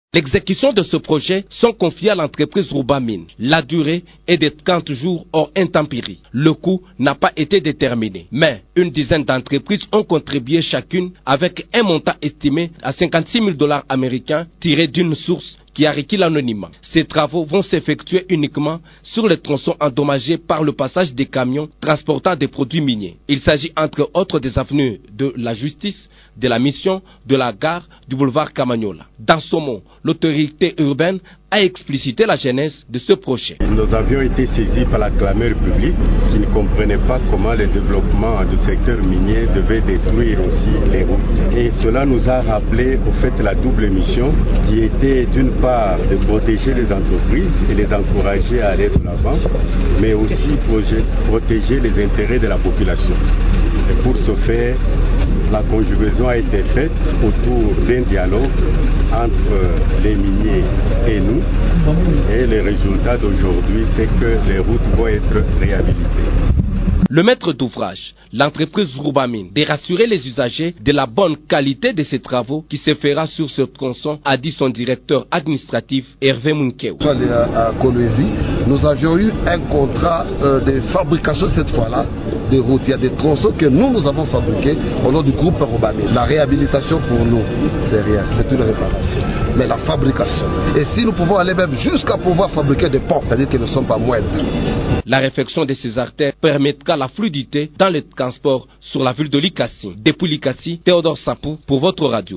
L'exécution de ce projet sont confiées à l'entreprise Rouba-Mines. La durée est de 30 jours hors intempéries. Le coût n'a pas été déterminé, mais une dizaine d'entreprises ont contribué chacune avec un montant estimé à 56 000 $ américains tiré d'une source qui a requis l'anonymat. Ces travaux vont s'effectuer uniquement sur les tronçons endommagés par le passage des camions transportant des produits miniers. Il s'agit entre autres des avenues de la Justice, de la Mission, de la Gare, du boulevard Camagnola. Dans ce mot, l'autorité urbaine a explicité la genèse de ce projet. Nous avions été saisis par la clameur publique qui ne comprenait pas comment le développement du secteur minier devait détruire aussi les routes. Et cela nous a rappelé au fait la double mission qui était d'une part de protéger les entreprises et les encourager à aller de l'avant, mais aussi protéger les intérêts de la population. Et pour ce faire, la conjugaison a été faite autour d'un dialogue entre les miniers et nous. Et le résultat d'aujourd'hui, c'est que les routes vont être réhabilitées. Le maître d'ouvrage, l'entreprise Rouba-Mines, de rassurer les usagers de la bonne qualité de ces travaux qui se fera sur ce tronçon, a dit son directeur administratif Hervé Munkeou. À Kolwezi, nous avions eu un contrat de fabrication cette fois-là des routes. Il y a des tronçons que nous avons fabriqués au nom du groupe Rouba-Mines. La réhabilitation pour nous, c'est rien, c'est une réparation. Mais la fabrication, et si nous pouvons aller même jusqu'à pouvoir fabriquer des ponts, c'est-à-dire que nous ne sommes pas moindres. La réfection de ces artères permettra la fluidité dans le transport sur la ville de Likassi. Depuis Likassi, Théodore Sapou pour votre radio.